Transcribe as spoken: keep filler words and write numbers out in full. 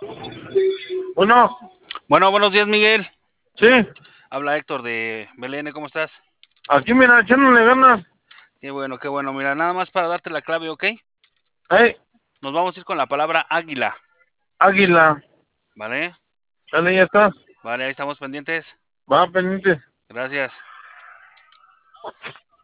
Bueno, Bueno, buenos días, Miguel. sí, Habla Héctor de Belén, ¿cómo estás? aquí mira, echándole ganas. Qué bueno, qué bueno. Mira, nada más para darte la clave, ¿ok? Ay, Nos vamos a ir con la palabra águila, águila. ¿vale? Dale, ya está. Vale, ahí estamos pendientes. Va pendiente. Gracias.